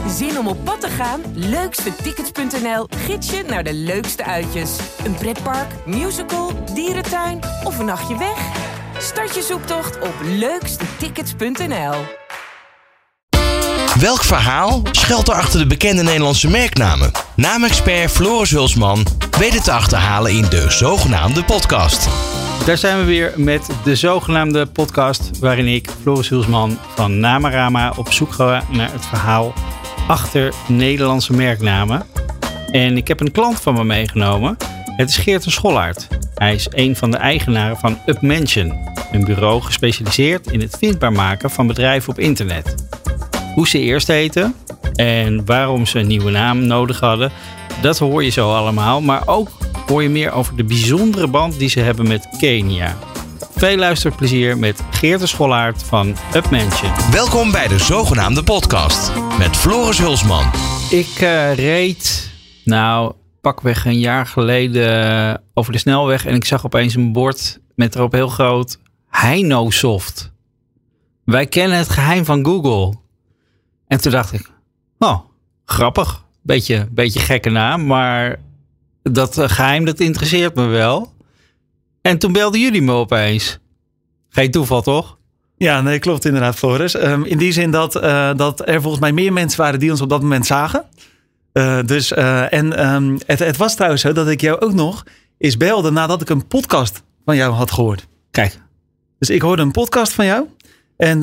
Zin om op pad te gaan? Leukstetickets.nl gids je naar de leukste uitjes. Een pretpark, musical, dierentuin of een nachtje weg? Start je zoektocht op leukstetickets.nl. Welk verhaal schuilt er achter de bekende Nederlandse merknamen? Naamexpert Floris Hulsman weet het te achterhalen in de zogenaamde podcast. Daar zijn we weer met de zogenaamde podcast waarin ik, Floris Hulsman van Namarama, op zoek ga naar het verhaal achter Nederlandse merknamen. En ik heb een klant van me meegenomen. Het is Geert de Schollaert. Hij is een van de eigenaren van UpMention, een bureau gespecialiseerd in het vindbaar maken van bedrijven op internet. Hoe ze eerst heten en waarom ze een nieuwe naam nodig hadden, dat hoor je zo allemaal. Maar ook hoor je meer over de bijzondere band die ze hebben met Kenia. Veel luisterplezier met Geert de Schollaert van UpMention. Welkom bij de zogenaamde podcast met Floris Hulsman. Ik reed, pakweg een jaar geleden over de snelweg en ik zag opeens een bord met erop heel groot Heinosoft. Wij kennen het geheim van Google. En toen dacht ik, grappig. Beetje gekke naam, maar dat geheim dat interesseert me wel. En toen belden jullie me opeens. Geen toeval, toch? Ja, nee, klopt inderdaad, Floris. In die zin dat er volgens mij meer mensen waren die ons op dat moment zagen. Het was trouwens zo dat ik jou ook nog eens belde nadat ik een podcast van jou had gehoord. Kijk. Dus ik hoorde een podcast van jou. En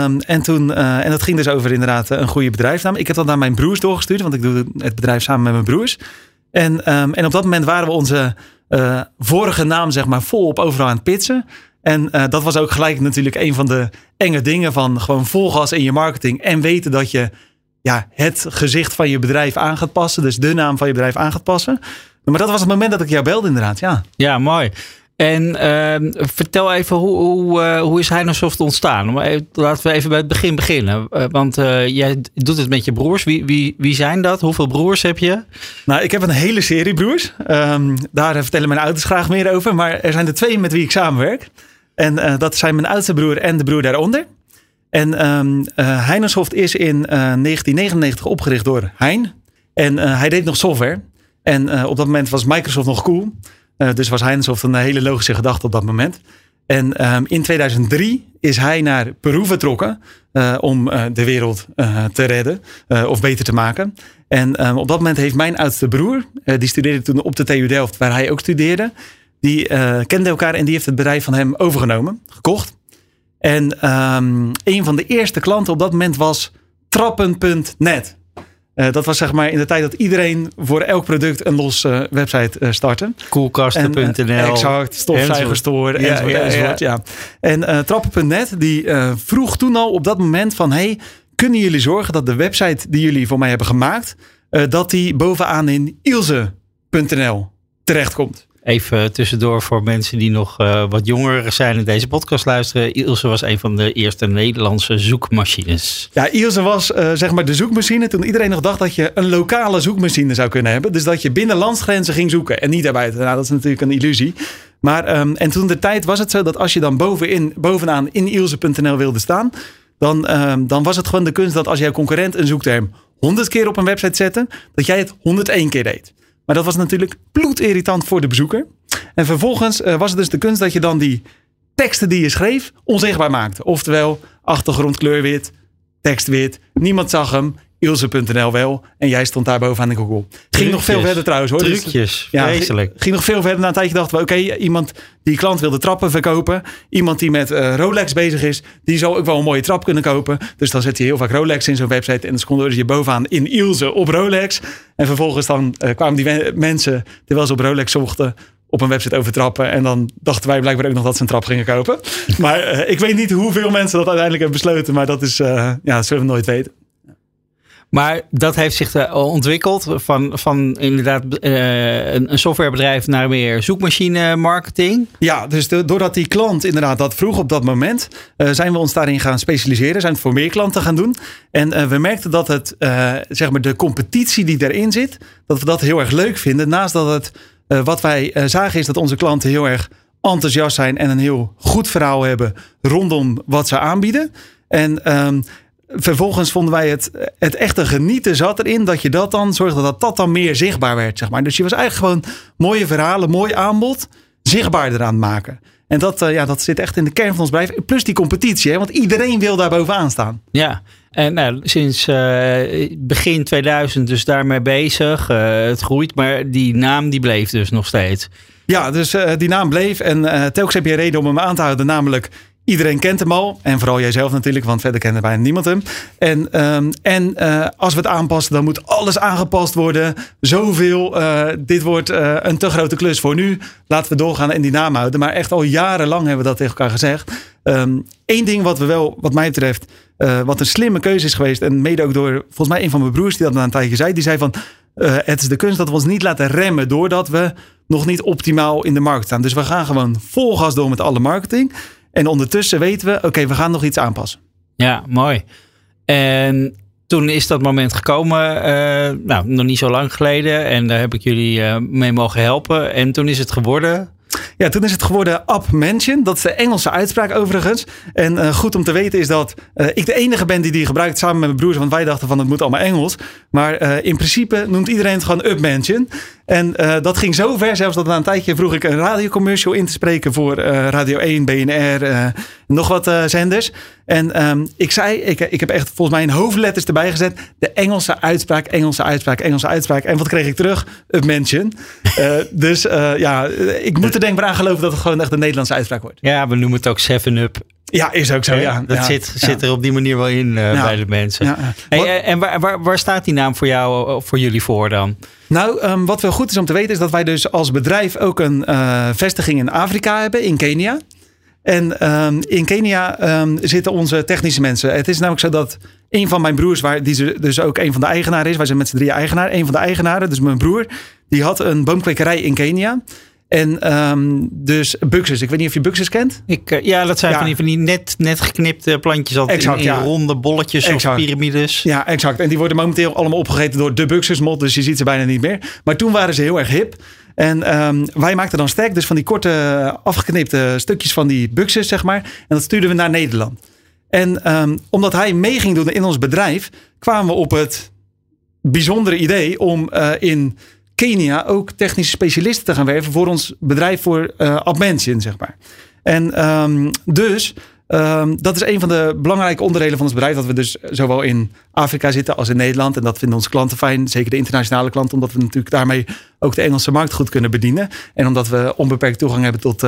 dat ging dus over inderdaad een goede bedrijfsnaam. Ik heb dat naar mijn broers doorgestuurd, want ik doe het bedrijf samen met mijn broers. En op dat moment waren we onze vorige naam zeg maar volop overal aan het pitchen. En dat was ook gelijk natuurlijk een van de enge dingen van gewoon vol gas in je marketing. En weten dat je het gezicht van je bedrijf aan gaat passen. Dus de naam van je bedrijf aan gaat passen. Maar dat was het moment dat ik jou belde inderdaad, ja. Ja, mooi. En vertel even, hoe is Heinosoft ontstaan? Laten we even bij het begin beginnen. Want jij doet het met je broers. Wie zijn dat? Hoeveel broers heb je? Nou, ik heb een hele serie broers. Daar vertellen mijn ouders graag meer over. Maar er zijn er 2 met wie ik samenwerk. En dat zijn mijn oudste broer en de broer daaronder. En Heinosoft is in 1999 opgericht door Hein. En hij deed nog software. En op dat moment was Microsoft nog cool. Dus was Heinosoft een hele logische gedachte op dat moment. En in 2003 is hij naar Peru vertrokken om de wereld te redden of beter te maken. En op dat moment heeft mijn oudste broer, die studeerde toen op de TU Delft, waar hij ook studeerde. Die kenden elkaar en die heeft het bedrijf van hem overgenomen, gekocht. En een van de eerste klanten op dat moment was Trappen.net. Dat was zeg maar in de tijd dat iedereen voor elk product een los website startte. Koelkasten.nl. Exact, stofzuigerstore enzovoort. Ja. En Trappen.net die vroeg toen al op dat moment van kunnen jullie zorgen dat de website die jullie voor mij hebben gemaakt, dat die bovenaan in Ilse.nl terechtkomt. Even tussendoor voor mensen die nog wat jonger zijn en deze podcast luisteren. Ilse was een van de eerste Nederlandse zoekmachines. Ja, Ilse was zeg maar de zoekmachine toen iedereen nog dacht dat je een lokale zoekmachine zou kunnen hebben. Dus dat je binnen landsgrenzen ging zoeken en niet daarbuiten. Nou, dat is natuurlijk een illusie. Maar en toen de tijd was het zo dat als je dan bovenaan in Ilse.nl wilde staan, dan was het gewoon de kunst dat als jouw concurrent een zoekterm 100 keer op een website zette, dat jij het 101 keer deed. Maar dat was natuurlijk bloedirritant voor de bezoeker. En vervolgens was het dus de kunst dat je dan die teksten die je schreef onzichtbaar maakte. Oftewel, achtergrondkleur wit, tekst wit. Niemand zag hem. Ilse.nl wel. En jij stond daar bovenaan in Google. Ging nog veel verder trouwens hoor. Trucjes, vreselijk. Ging nog veel verder. Na een tijdje dachten we, iemand die klant wilde trappen verkopen. Iemand die met Rolex bezig is. Die zal ook wel een mooie trap kunnen kopen. Dus dan zet je heel vaak Rolex in zo'n website. En dan stonden je bovenaan in Ilse op Rolex. En vervolgens dan kwamen die mensen, terwijl ze op Rolex zochten, op een website over trappen. En dan dachten wij blijkbaar ook nog dat ze een trap gingen kopen. Maar ik weet niet hoeveel mensen dat uiteindelijk hebben besloten. Maar dat is, dat zullen we nooit weten. Maar dat heeft zich ontwikkeld van inderdaad een softwarebedrijf naar meer zoekmachine marketing. Ja, dus doordat die klant inderdaad dat vroeg op dat moment, zijn we ons daarin gaan specialiseren. Zijn het voor meer klanten gaan doen. En we merkten dat het, zeg maar de competitie die erin zit, dat we dat heel erg leuk vinden. Naast dat het, wat wij zagen is dat onze klanten heel erg enthousiast zijn en een heel goed verhaal hebben rondom wat ze aanbieden. En vervolgens vonden wij het echte genieten zat erin dat je dat dan zorgde dat dan meer zichtbaar werd, zeg maar. Dus je was eigenlijk gewoon mooie verhalen, mooi aanbod, zichtbaarder aan het maken. En dat zit echt in de kern van ons bedrijf. Plus die competitie, hè? Want iedereen wil daar bovenaan staan. Ja, en sinds begin 2000 dus daarmee bezig. Het groeit, maar die naam die bleef dus nog steeds. Ja, dus die naam bleef. En telkens heb je een reden om hem aan te houden. Namelijk, iedereen kent hem al. En vooral jijzelf natuurlijk, want verder kent bijna niemand hem. En als we het aanpassen, dan moet alles aangepast worden. Zoveel. Dit wordt een te grote klus voor nu. Laten we doorgaan en die naam houden. Maar echt al jarenlang hebben we dat tegen elkaar gezegd. Eén ding wat mij betreft, wat een slimme keuze is geweest. En mede ook door, volgens mij, een van mijn broers die dat na een tijdje zei. Die zei van, het is de kunst dat we ons niet laten remmen doordat we nog niet optimaal in de markt staan. Dus we gaan gewoon vol gas door met alle marketing. En ondertussen weten we, oké, we gaan nog iets aanpassen. Ja, mooi. En toen is dat moment gekomen, nog niet zo lang geleden. En daar heb ik jullie mee mogen helpen. En toen is het geworden... Ja, toen is het geworden App Mention. Dat is de Engelse uitspraak overigens. En goed om te weten is dat ik de enige ben die gebruikt samen met mijn broers. Want wij dachten van het moet allemaal Engels. Maar in principe noemt iedereen het gewoon Up Mention. En dat ging zo ver zelfs dat na een tijdje vroeg ik een radiocommercial in te spreken voor Radio 1, BNR, nog wat zenders. En ik zei, ik heb echt volgens mij in hoofdletters erbij gezet. De Engelse uitspraak, Engelse uitspraak, Engelse uitspraak. En wat kreeg ik terug? Up Mention. Ik moet er denk ik maar aan geloven dat het gewoon echt een Nederlandse uitspraak wordt. Ja, we noemen het ook 7-Up. Ja, is ook zo. Ja, dat zit er op die manier wel in bij de mensen. Ja. Hey, en waar staat die naam voor jullie voor dan? Nou, wat wel goed is om te weten is dat wij dus als bedrijf ook een vestiging in Afrika hebben, in Kenia. En in Kenia zitten onze technische mensen. Het is namelijk zo dat een van mijn broers, die dus ook een van de eigenaren is. Wij zijn met z'n 3 eigenaar. Een van de eigenaren, dus mijn broer, die had een boomkwekerij in Kenia. En dus buxus. Ik weet niet of je buxus kent. Dat zijn van die net geknipte plantjes altijd in ronde bolletjes of piramides. Ja, exact. En die worden momenteel allemaal opgegeten door de buxusmod. Dus je ziet ze bijna niet meer. Maar toen waren ze heel erg hip. En wij maakten dan sterk dus van die korte afgeknipte stukjes van die buxus, zeg maar. En dat stuurden we naar Nederland. En omdat hij mee ging doen in ons bedrijf, kwamen we op het bijzondere idee om in Kenia ook technische specialisten te gaan werven voor ons bedrijf voor App Mention, zeg maar. En dat is een van de belangrijke onderdelen van ons bedrijf, dat we dus zowel in Afrika zitten als in Nederland. En dat vinden onze klanten fijn, zeker de internationale klanten, omdat we natuurlijk daarmee ook de Engelse markt goed kunnen bedienen. En omdat we onbeperkt toegang hebben tot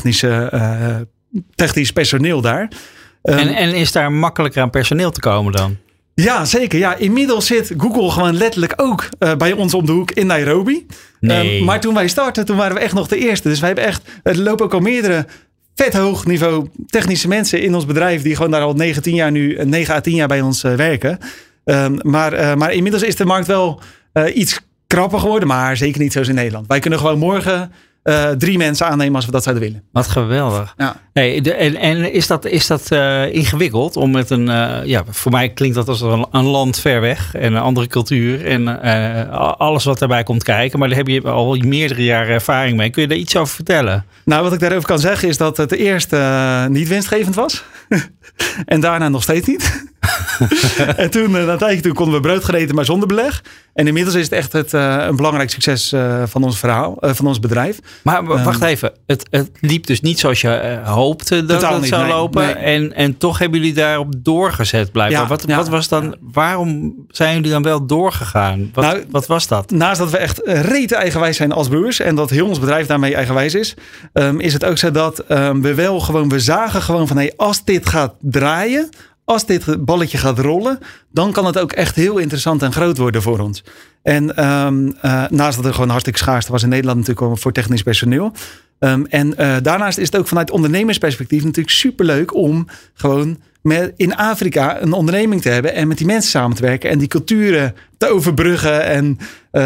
technisch personeel daar. En is daar makkelijker aan personeel te komen dan? Ja, zeker. Ja, inmiddels zit Google gewoon letterlijk ook bij ons om de hoek in Nairobi. Nee. Maar toen wij startten, toen waren we echt nog de eerste. Dus wij hebben er lopen ook al meerdere vet hoog niveau technische mensen in ons bedrijf die gewoon daar al 9 à 10 jaar bij ons werken. Maar inmiddels is de markt wel iets krapper geworden, maar zeker niet zoals in Nederland. Wij kunnen gewoon morgen 3 mensen aannemen als we dat zouden willen. Wat geweldig. Ja. Hey, en is dat ingewikkeld om met voor mij klinkt dat als een land ver weg en een andere cultuur en alles wat daarbij komt kijken. Maar daar heb je al meerdere jaren ervaring mee. Kun je daar iets over vertellen? Nou, wat ik daarover kan zeggen is dat het eerst niet winstgevend was. En daarna nog steeds niet. En toen, na een tijdje toen konden we brood gaan eten, maar zonder beleg. En inmiddels is het echt een belangrijk succes van ons verhaal, van ons bedrijf. Maar wacht even, het liep dus niet zoals je hoopte dat het zou lopen. Nee. En toch hebben jullie daarop doorgezet blijkbaar. Wat was dan? Waarom zijn jullie dan wel doorgegaan? Wat was dat? Naast dat we echt rete eigenwijs zijn als broers en dat heel ons bedrijf daarmee eigenwijs is het ook zo dat we zagen gewoon van als dit gaat draaien, als dit balletje gaat rollen, dan kan het ook echt heel interessant en groot worden voor ons. En naast dat er gewoon hartstikke schaarste was in Nederland natuurlijk voor technisch personeel. Daarnaast is het ook vanuit ondernemersperspectief natuurlijk superleuk om gewoon in Afrika een onderneming te hebben en met die mensen samen te werken en die culturen te overbruggen.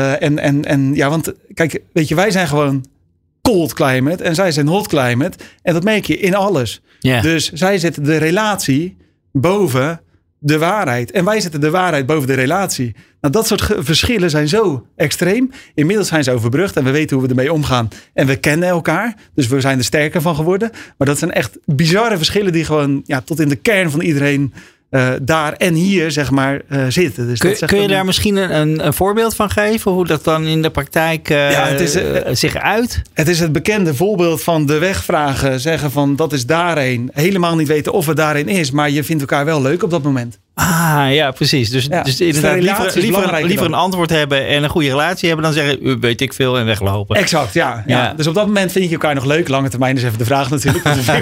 Want kijk, weet je, wij zijn gewoon cold climate en zij zijn hot climate. En dat merk je in alles. Yeah. Dus zij zetten de relatie boven de waarheid. En wij zetten de waarheid boven de relatie. Nou, dat soort verschillen zijn zo extreem. Inmiddels zijn ze overbrugd en we weten hoe we ermee omgaan. En we kennen elkaar. Dus we zijn er sterker van geworden. Maar dat zijn echt bizarre verschillen die gewoon tot in de kern van iedereen daar en hier zeg maar zitten. Dus kun je daar misschien een voorbeeld van geven? Hoe dat dan in de praktijk zich uit? Het is het bekende voorbeeld van de weg vragen. Zeggen van dat is daarheen. Helemaal niet weten of het daarheen is. Maar je vindt elkaar wel leuk op dat moment. Ja, precies. Dus inderdaad liever een antwoord hebben en een goede relatie hebben dan zeggen, weet ik veel en weglopen. Exact, ja. Dus op dat moment vind je elkaar nog leuk. Lange termijn is even de vraag natuurlijk.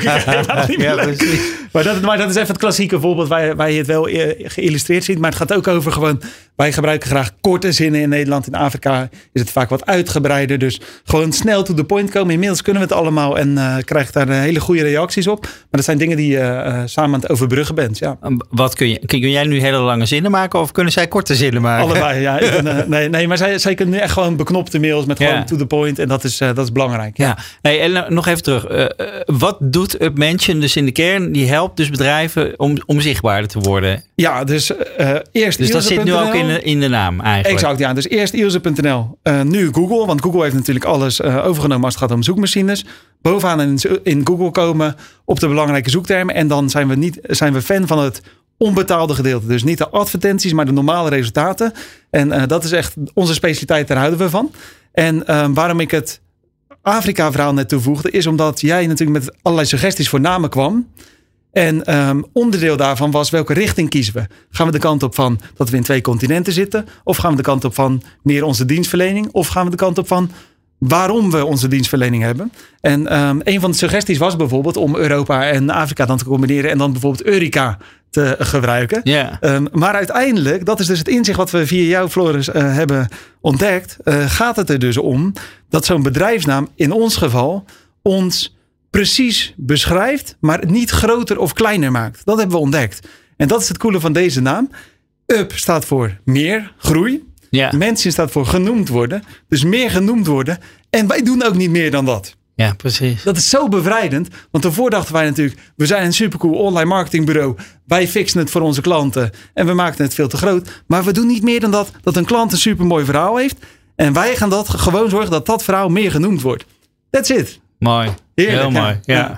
Maar dat is even het klassieke voorbeeld waar je het wel geïllustreerd ziet. Maar het gaat ook over gewoon, wij gebruiken graag korte zinnen in Nederland. In Afrika is het vaak wat uitgebreider. Dus gewoon snel to the point komen. Inmiddels kunnen we het allemaal en krijg daar hele goede reacties op. Maar dat zijn dingen die je samen aan het overbruggen bent. Ja. Wat kun jij nu hele lange zinnen maken of kunnen zij korte zinnen maken? Allebei, ja. Nee, maar zij kunnen nu echt gewoon beknopte mails met gewoon to the point. En dat is belangrijk. Ja. Hey, en nog even terug. Wat doet UpMention dus in de kern? Die helpt dus bedrijven om zichtbaarder te worden. Ja, dus eerst Dus dat zit nu ook in de naam eigenlijk. Exact, ja. Dus eerst Ilse.nl. Nu Google, want Google heeft natuurlijk alles overgenomen als het gaat om zoekmachines. Bovenaan in Google komen op de belangrijke zoektermen. En dan zijn we fan van het onbetaalde gedeelte. Dus niet de advertenties, maar de normale resultaten. En dat is echt onze specialiteit, daar houden we van. En waarom ik het Afrika-verhaal net toevoegde, is omdat jij natuurlijk met allerlei suggesties voor namen kwam. En onderdeel daarvan was, welke richting kiezen we? Gaan we de kant op van dat we in 2 continenten zitten? Of gaan we de kant op van meer onze dienstverlening? Of gaan we de kant op van waarom we onze dienstverlening hebben? En een van de suggesties was bijvoorbeeld om Europa en Afrika dan te combineren en dan bijvoorbeeld Eureka te gebruiken. Yeah. Maar uiteindelijk, dat is dus het inzicht wat we via jou, Floris, hebben ontdekt. Gaat het er dus om dat zo'n bedrijfsnaam in ons geval ons precies beschrijft, maar niet groter of kleiner maakt. Dat hebben we ontdekt. En dat is het coole van deze naam. Up staat voor meer, groei. Yeah. Mensen staat voor genoemd worden. Dus meer genoemd worden. En wij doen ook niet meer dan dat. Ja, precies. Dat is zo bevrijdend. Want daarvoor dachten wij natuurlijk, we zijn een supercool online marketingbureau. Wij fixen het voor onze klanten. En we maken het veel te groot. Maar we doen niet meer dan dat een klant een supermooi verhaal heeft. En wij gaan dat gewoon zorgen dat verhaal meer genoemd wordt. That's it. Mooi. Heerlijk, heel mooi. Ja.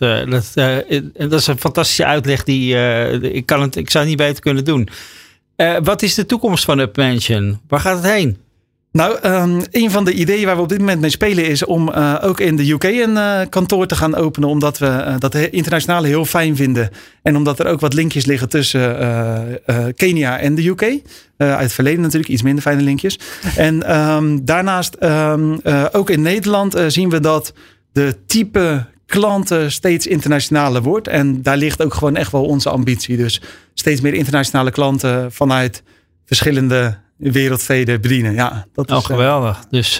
Dat is een fantastische uitleg. Ik zou het niet beter kunnen doen. Wat is de toekomst van UpMention? Waar gaat het heen? Nou, een van de ideeën waar we op dit moment mee spelen is om ook in de UK een kantoor te gaan openen. Omdat we dat internationale heel fijn vinden. En omdat er ook wat linkjes liggen tussen Kenia en de UK. Uit het verleden natuurlijk, iets minder fijne linkjes. En daarnaast ook in Nederland zien we dat de type klanten steeds internationaler wordt. En daar ligt ook gewoon echt wel onze ambitie. Dus steeds meer internationale klanten vanuit verschillende wereldsteden bedienen. Ja, dat is geweldig. Dus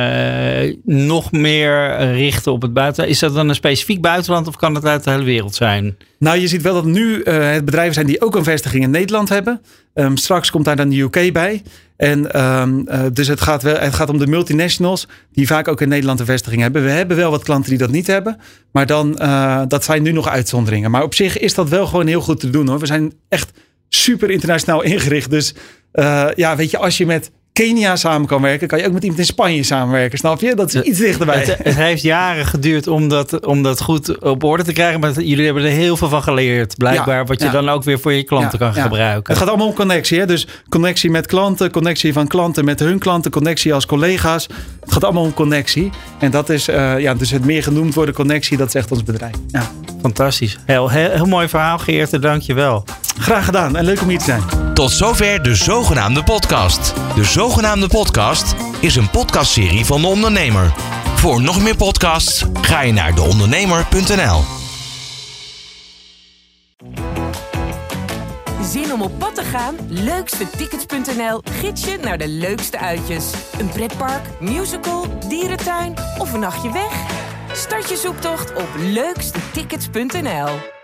nog meer richten op het buitenland. Is dat dan een specifiek buitenland of kan het uit de hele wereld zijn? Nou, je ziet wel dat nu het bedrijven zijn die ook een vestiging in Nederland hebben. Straks komt daar dan de UK bij. En dus het gaat om de multinationals die vaak ook in Nederland een vestiging hebben. We hebben wel wat klanten die dat niet hebben. Maar dan, dat zijn nu nog uitzonderingen. Maar op zich is dat wel gewoon heel goed te doen, hoor. We zijn echt super internationaal ingericht. Dus weet je, als je met Kenia samen kan werken, kan je ook met iemand in Spanje samenwerken. Snap je? Dat is iets dichterbij. Het heeft jaren geduurd om dat goed op orde te krijgen. Maar jullie hebben er heel veel van geleerd. Blijkbaar wat je dan ook weer voor je klanten kan gebruiken. Het gaat allemaal om connectie. Hè? Dus connectie met klanten. Connectie van klanten met hun klanten. Connectie als collega's. Het gaat allemaal om connectie. En dat is dus het meer genoemd worden connectie. Dat is echt ons bedrijf. Ja. Fantastisch. Heel mooi verhaal, Geert. Dank je wel. Graag gedaan en leuk om hier te zijn. Tot zover de zogenaamde podcast. De zogenaamde podcast is een podcastserie van De Ondernemer. Voor nog meer podcasts ga je naar deondernemer.nl. Zin om op pad te gaan? Leukstetickets.nl gids je naar de leukste uitjes. Een pretpark, musical, dierentuin of een nachtje weg? Start je zoektocht op leukstetickets.nl.